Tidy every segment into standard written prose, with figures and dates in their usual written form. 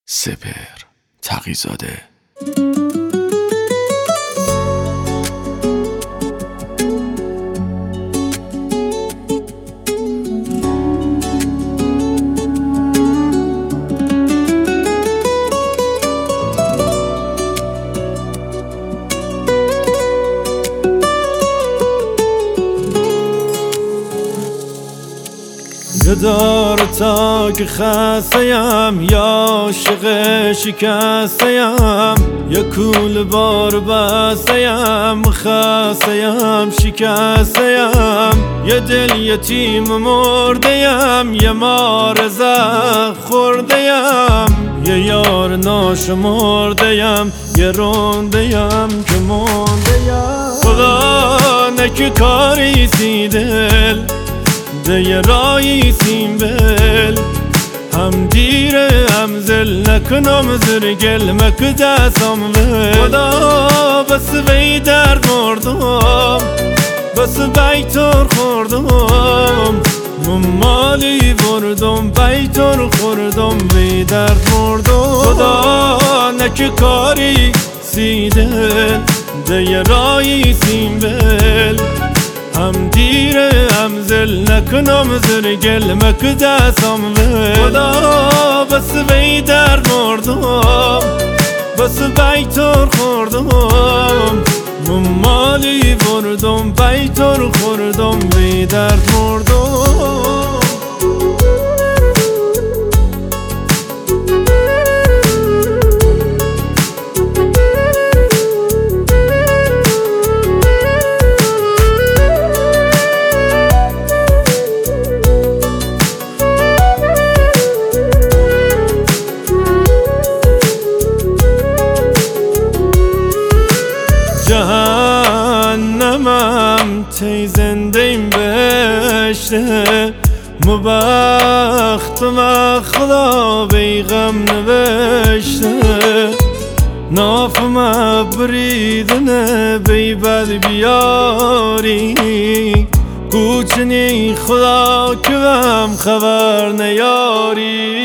سپهر تقی‌زاده. دار تا که خسته‌ام یا عاشق شکسته‌ام، یا کول بار بسته‌ام، خسته‌ام شکسته‌ام، یه دل یتیم مرده‌ام، یه مار زخم خورده‌ام، یه یار ناشمرده‌ام، یه رونده‌ام که مونده‌ام. خدا نکه کاری سی دل ده یه رایی سیم بل، هم دیره هم زل نکنم زرگل مکده ساموه. خدا بس بی درد مردم، بس بیتر خوردم، مالی بردم بیتر خوردم، بی درد مردم. خدا نکه کاری سی دل ده یه رایی سیم بل، هم دیره هم زل نکنم زرگل مکده ساموه. خدا بس بی درد مردم، بس بیتر خوردم، مالی بردم بیتر خوردم، بی درد مردم. جهنمم تی زنده‌ایم بهشته، مبختم خدا بی غم نوشته، نافم بریدنه بی بد بیاری، گوچنی خدا که بهم خبر نیاری.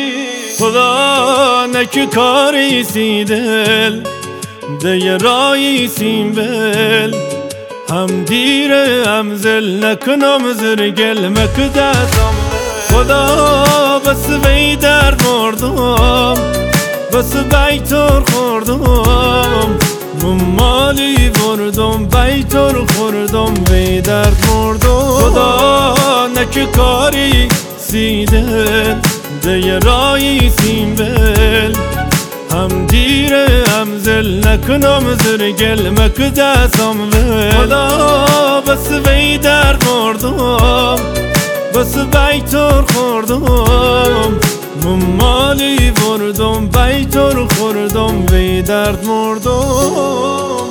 خدا نکه کاری سی دل ده یه رایی سیم بل، هم دیره هم زل نکنم زرگل مکده ساموه. خدا بس بی درد مردم، بس بیتر خوردم، مالی بردم بیتر خوردم، بی درد مردم. خدا نکه کاری سی دل ده یه رایی سیم بل، هم دیره هم زل نکنم زرگل مکده ساموه. خدا بس بی درد مردم، بس بیتر خوردم، مالی بردم بیتر خوردم، بی درد مردم.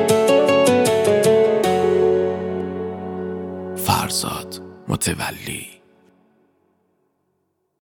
فرزاد متولی.